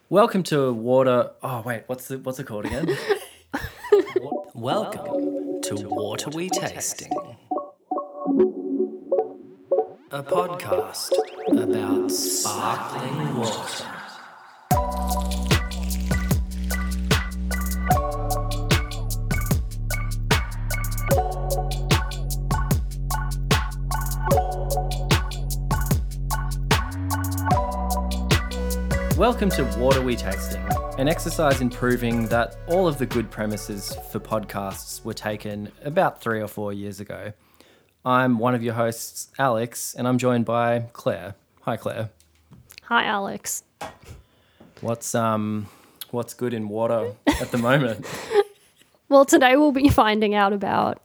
Welcome to Water. Oh wait, what's it called again? Welcome to Water We Tasting, a podcast about sparkling water. Welcome to Water We Tasting, an exercise in proving that all of the good premises for podcasts were taken about 3 or 4 years ago. I'm one of your hosts, Alex, and I'm joined by Claire. Hi, Claire. Hi, Alex. What's good in water at the moment? Well, today we'll be finding out about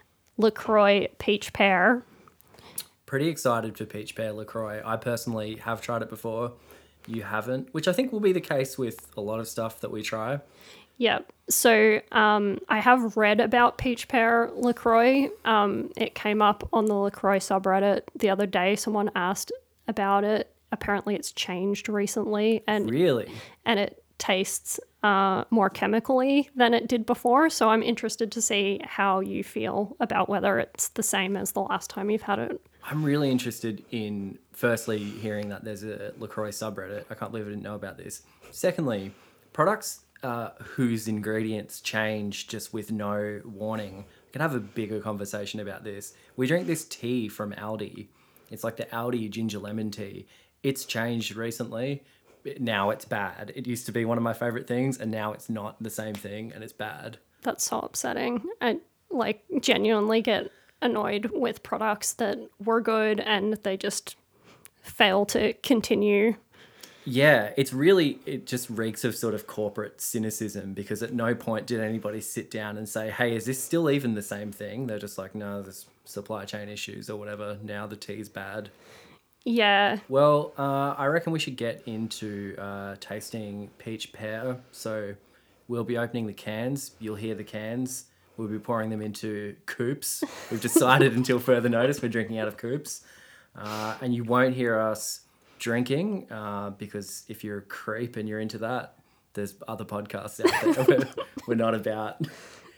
LaCroix Peach Pear. Pretty excited for Peach Pear LaCroix. I personally have tried it before. You haven't, which I think will be the case with a lot of stuff that we try. Yep. So I have read about Peach Pear LaCroix. It came up on the LaCroix subreddit the other day. Someone asked about it. Apparently it's changed recently. Really? And it tastes more chemically than it did before. So I'm interested to see how you feel about whether it's the same as the last time you've had it. I'm really interested in, firstly, hearing that there's a LaCroix subreddit. I can't believe I didn't know about this. Secondly, products whose ingredients change just with no warning. We can have a bigger conversation about this. We drink this tea from Aldi. It's like the Aldi ginger lemon tea. It's changed recently. Now it's bad. It used to be one of my favorite things, and now it's not the same thing, and it's bad. That's so upsetting. I genuinely get annoyed with products that were good and they just fail to continue. Yeah, it just reeks of sort of corporate cynicism, because at no point did anybody sit down and say, hey, is this still even the same thing? They're just like, no, there's supply chain issues or whatever. Now the tea's bad. Yeah. Well, I reckon we should get into tasting Peach Pear. So we'll be opening the cans. You'll hear the cans. We'll be pouring them into coupes. We've decided until further notice we're drinking out of coupes. And you won't hear us drinking because if you're a creep and you're into that, there's other podcasts out there where we're not about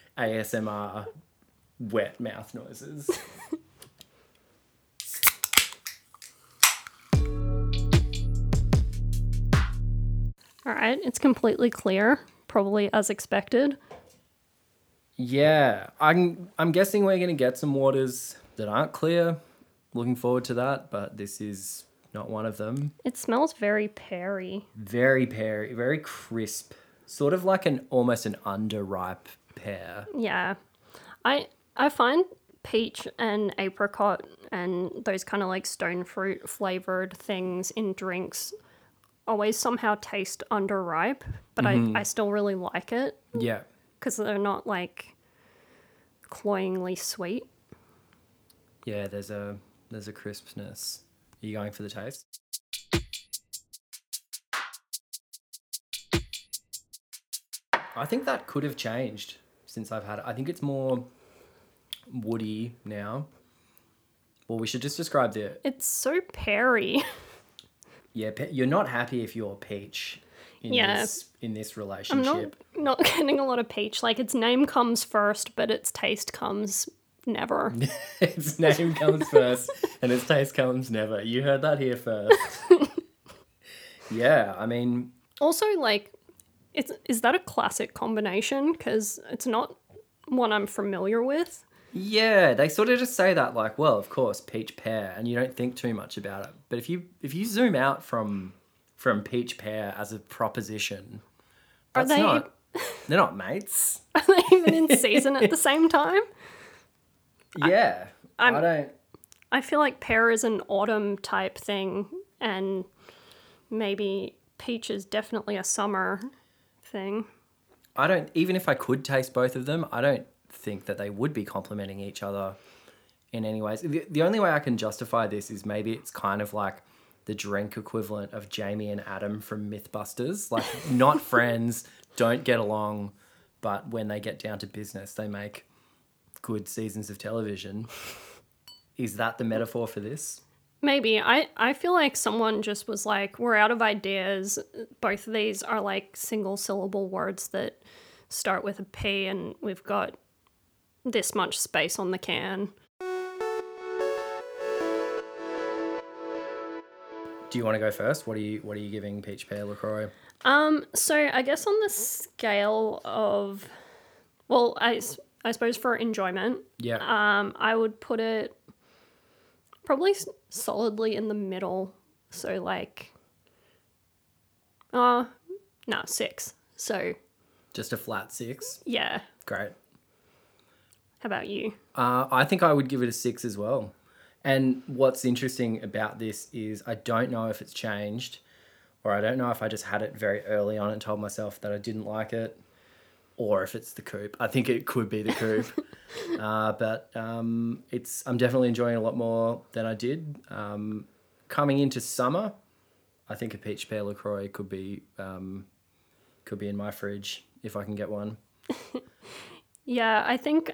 ASMR wet mouth noises. All right. It's completely clear, probably as expected. Yeah, I'm guessing we're going to get some waters that aren't clear. Looking forward to that, but this is not one of them. It smells very peary. Very peary, very crisp, sort of like almost an underripe pear. Yeah. I find peach and apricot and those kind of like stone fruit flavored things in drinks always somehow taste underripe, but I still really like it. Yeah. Because they're not like cloyingly sweet. Yeah, there's a crispness. Are you going for the taste? I think that could have changed since I've had it. I think it's more woody now. Well, we should just describe It's so peary. Yeah, you're not happy if you're peach in this relationship. I'm not getting a lot of peach. Like, its name comes first, but its taste comes never. Its name comes first and its taste comes never. You heard that here first. Yeah, I mean... Also, like, is that a classic combination? Because it's not one I'm familiar with. Yeah, they sort of just say that like, well, of course, peach pear, and you don't think too much about it. But if you zoom out from peach pear as a proposition, they're not mates. Are they even in season at the same time? Yeah, I feel like pear is an autumn type thing, and maybe peach is definitely a summer thing. Even if I could taste both of them, I don't think that they would be complementing each other in any ways. The only way I can justify this is maybe it's kind of like the drink equivalent of Jamie and Adam from Mythbusters. Like, not friends, don't get along, but when they get down to business, they make good seasons of television. Is that the metaphor for this? Maybe. I feel like someone just was like, we're out of ideas. Both of these are like single syllable words that start with a P, and we've got this much space on the can. Do you want to go first? What are you giving Peach Pear LaCroix? So I guess on the scale of, well, I suppose for enjoyment, Yeah. I would put it probably solidly in the middle. So like, no, 6. So Just a flat 6. yeah. Great. How about you? I think I would give it a 6 as well. And what's interesting about this is I don't know if it's changed, or I don't know if I just had it very early on and told myself that I didn't like it, or if it's the coupe. I think it could be the coupe. But I'm definitely enjoying it a lot more than I did. Coming into summer, I think a Peach Pear LaCroix could be in my fridge if I can get one. Yeah, I think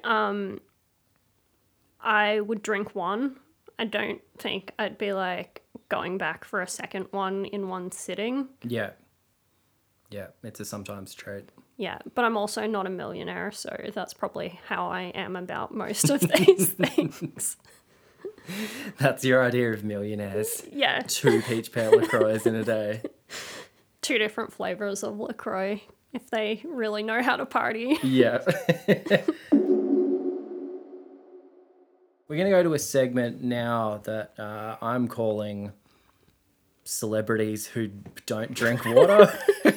I would drink one. I don't think I'd be like going back for a second one in one sitting. Yeah. Yeah, it's a sometimes trait. Yeah, but I'm also not a millionaire, so that's probably how I am about most of these things. That's your idea of millionaires. Yeah. 2 Peach Pear LaCroix in a day. 2 different flavors of LaCroix if they really know how to party. Yeah. We're going to go to a segment now that I'm calling celebrities who don't drink water.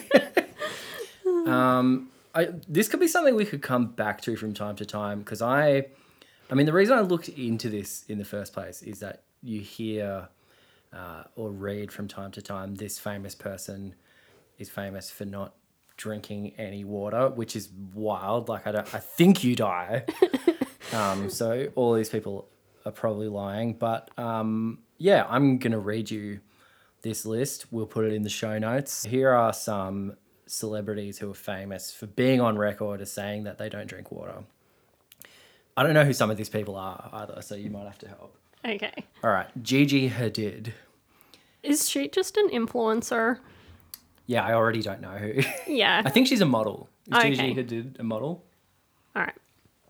This could be something we could come back to from time to time, because I mean, the reason I looked into this in the first place is that you hear or read from time to time this famous person is famous for not drinking any water, which is wild. Like, I think you die. So all these people are probably lying. But yeah, I'm going to read you this list. We'll put it in the show notes. Here are some celebrities who are famous for being on record as saying that they don't drink water. I don't know who some of these people are either, so you might have to help. Okay. All right. Gigi Hadid. Is she just an influencer? Yeah, I already don't know who. Yeah. I think she's a model. Is Okay. Gigi Hadid a model? All right.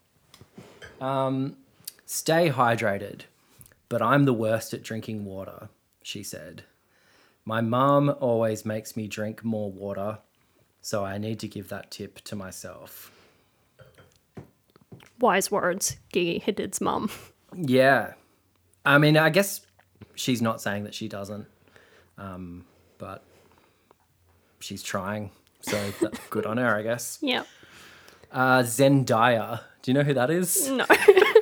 Stay hydrated, but I'm the worst at drinking water, she said. My mum always makes me drink more water, so I need to give that tip to myself. Wise words, Gigi Hadid's mum. Yeah. I mean, I guess she's not saying that she doesn't, but she's trying, so good on her, I guess. Yep. Zendaya. Do you know who that is? No.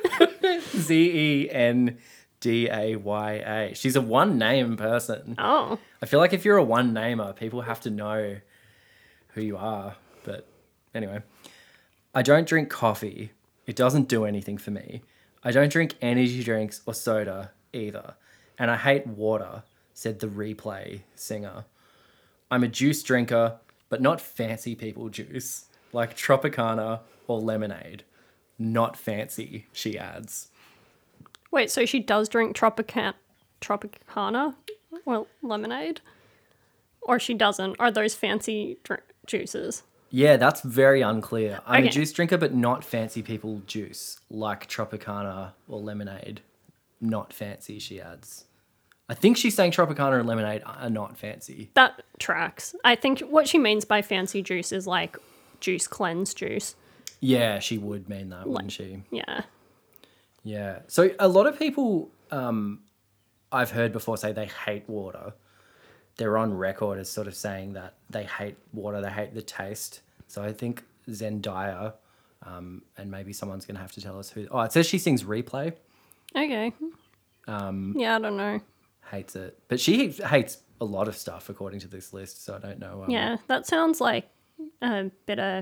Zendaya. She's a one-name person. Oh. I feel like if you're a one-namer, people have to know who you are. But anyway, I don't drink coffee. It doesn't do anything for me. I don't drink energy drinks or soda either. And I hate water, said the Replay singer. I'm a juice drinker, but not fancy people juice, like Tropicana or lemonade. Not fancy, she adds. Wait, so she does drink Tropicana? Well, lemonade? Or she doesn't? Are those fancy juices? Yeah, that's very unclear. I'm a Okay. juice drinker, but not fancy people juice, like Tropicana or lemonade. Not fancy, she adds. I think she's saying Tropicana and lemonade are not fancy. That tracks. I think what she means by fancy juice is like juice cleanse juice. Yeah, she would mean that, wouldn't she? Yeah. Yeah. So a lot of people I've heard before say they hate water. They're on record as sort of saying that they hate water, they hate the taste. So I think Zendaya, and maybe someone's going to have to tell us who. Oh, it says she sings Replay. Okay. Yeah, I don't know. Hates it. But she hates a lot of stuff according to this list, so I don't know. Yeah, that sounds like a bit of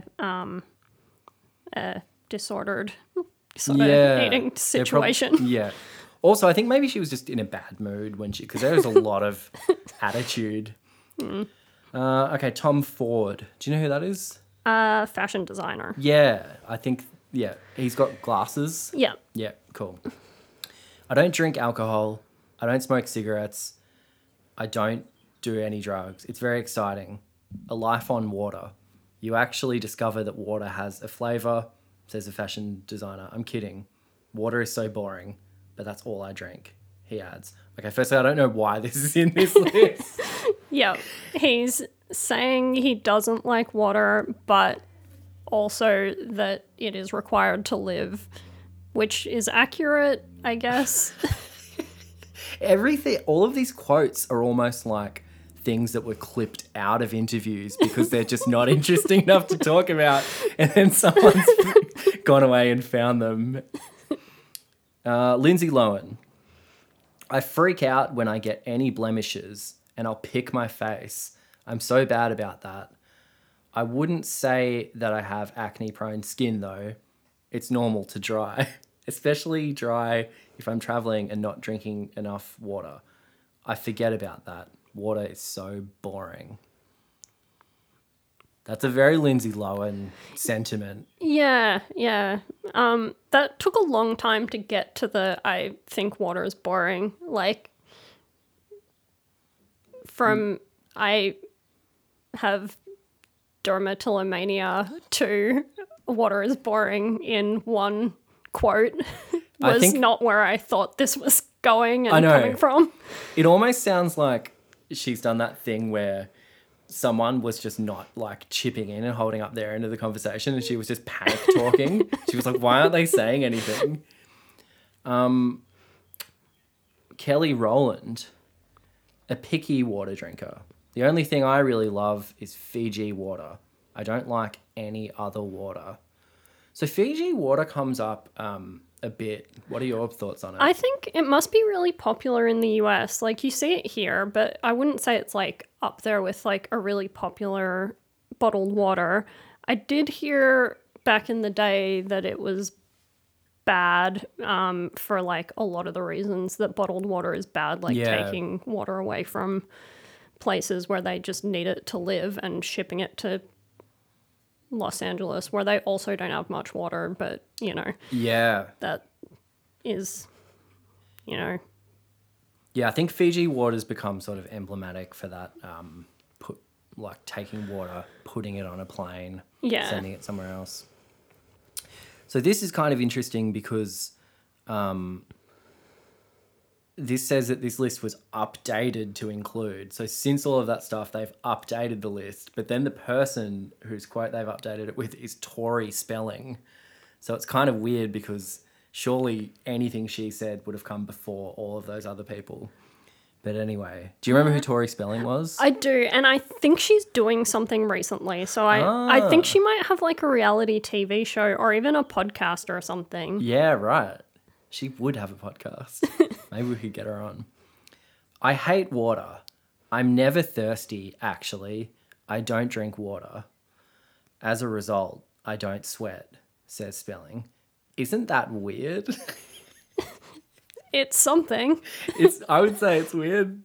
disordered sort of eating situation. Yeah. Also, I think maybe she was just in a bad mood because there was a lot of attitude. Okay, Tom Ford. Do you know who that is? Fashion designer. Yeah, I think, yeah. He's got glasses. Yeah. Yeah, cool. I don't drink alcohol, I don't smoke cigarettes. I don't do any drugs. It's very exciting. A life on water. You actually discover that water has a flavor, says a fashion designer. I'm kidding. Water is so boring, but that's all I drink, he adds. Okay, firstly, I don't know why this is in this list. Yeah, he's saying he doesn't like water, but also that it is required to live, which is accurate, I guess. Everything, all of these quotes are almost like things that were clipped out of interviews because they're just not interesting enough to talk about, and then someone's gone away and found them. Lindsay Lohan. I freak out when I get any blemishes and I'll pick my face. I'm so bad about that. I wouldn't say that I have acne-prone skin though. It's normal to dry, especially dry if I'm traveling and not drinking enough water. I forget about that. Water is so boring. That's a very Lindsay Lohan sentiment. Yeah. That took a long time to get to the I think water is boring. Like, from I have dermatillomania to water is boring in one quote was not where I thought this was going and coming from. It almost sounds like she's done that thing where someone was just not like chipping in and holding up their end of the conversation and she was just panic talking. She was like, why aren't they saying anything? Kelly Rowland, a picky water drinker. The only thing I really love is Fiji water. I don't like any other water. So Fiji water comes up a bit. What are your thoughts on it? I think it must be really popular in the US. Like, you see it here, but I wouldn't say it's like up there with like a really popular bottled water. I did hear back in the day that it was bad for like a lot of the reasons that bottled water is bad, like taking water away from places where they just need it to live and shipping it to Los Angeles, where they also don't have much water, but you know, that is, you know, I think Fiji water's become sort of emblematic for that. Like taking water, putting it on a plane, sending it somewhere else. So this is kind of interesting because this says that this list was updated to include. So since all of that stuff, they've updated the list. But then the person whose quote they've updated it with is Tori Spelling. So it's kind of weird because surely anything she said would have come before all of those other people. But anyway, do you remember who Tori Spelling was? I do, and I think she's doing something recently. So I think she might have like a reality TV show or even a podcast or something. Yeah, right. She would have a podcast. Maybe we could get her on. I hate water. I'm never thirsty, actually. I don't drink water. As a result, I don't sweat, says Spelling. Isn't that weird? It's something. I would say it's weird.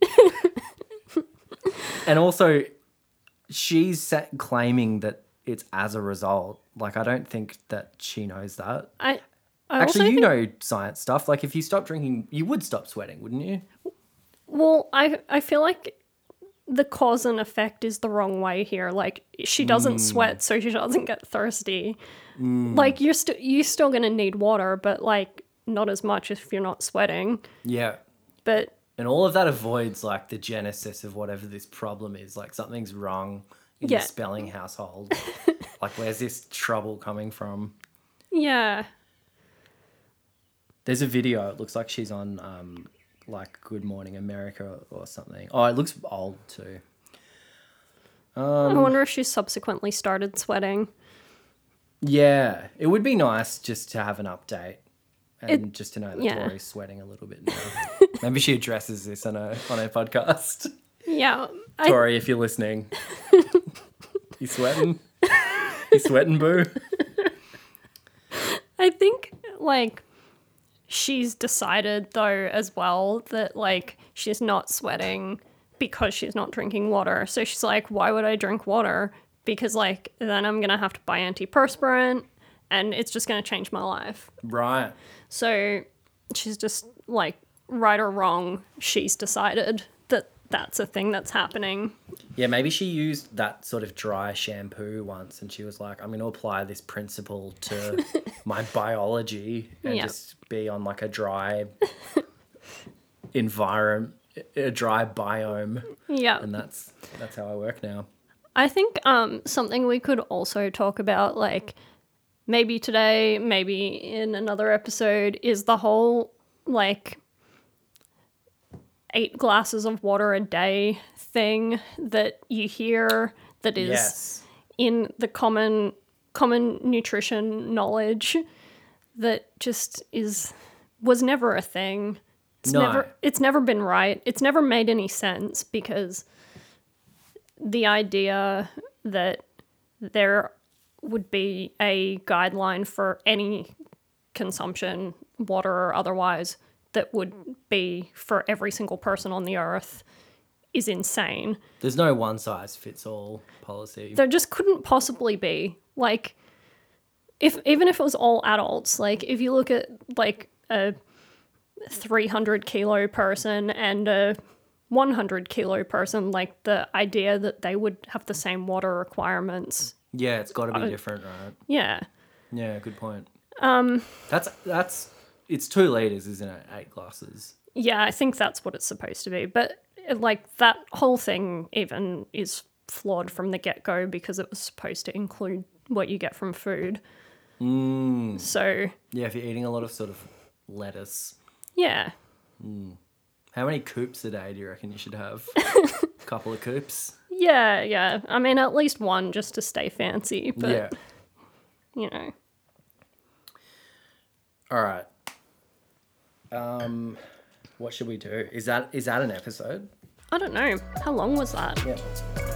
And also, she's claiming that it's as a result. Like, I don't think that she knows that. Actually, you know science stuff. Like, if you stop drinking, you would stop sweating, wouldn't you? Well, I feel like the cause and effect is the wrong way here. Like, she doesn't sweat, so she doesn't get thirsty. Like, you're still going to need water, but, like, not as much if you're not sweating. Yeah. And all of that avoids, like, the genesis of whatever this problem is. Like, something's wrong in the Spelling household. Like, where's this trouble coming from? Yeah. There's a video. It looks like she's on, like, Good Morning America or something. Oh, it looks old too. I wonder if she subsequently started sweating. Yeah. It would be nice just to have an update and just to know that Tori's sweating a little bit now. Maybe she addresses this on her podcast. Yeah. Tori, if you're listening. You sweating? You sweating, boo? I think, like, she's decided, though, as well, that, like, she's not sweating because she's not drinking water. So she's like, why would I drink water? Because, like, then I'm going to have to buy antiperspirant and it's just going to change my life. Right. So she's just, like, right or wrong, she's decided that that's a thing that's happening. Yeah, maybe she used that sort of dry shampoo once and she was like, I'm going to apply this principle to my biology and Yeah. just be on like a dry environment, a dry biome. Yeah. And that's how I work now. I think something we could also talk about, like maybe today, maybe in another episode, is the whole like 8 glasses of water a day thing that you hear that is Yes. in the common nutrition knowledge that just was never a thing. No. It's never been right. It's never made any sense because the idea that there would be a guideline for any consumption, water or otherwise, that would be for every single person on the earth is insane. There's no one size fits all policy. There just couldn't possibly be. Like, even if it was all adults, like if you look at like a 300 kilo person and a 100 kilo person, like the idea that they would have the same water requirements. Yeah, it's got to be different, right? Yeah. Yeah, good point. That's it's 2 liters, isn't it? 8 glasses. Yeah, I think that's what it's supposed to be. But like that whole thing even is flawed from the get-go because it was supposed to include what you get from food. So, Yeah, if you're eating a lot of sort of lettuce. yeah. How many coops a day do you reckon you should have? A couple of coops? Yeah. I mean, at least one just to stay fancy, but, Yeah. you know. All right. What should we do? Is that an episode? I don't know. How long was that? Yeah.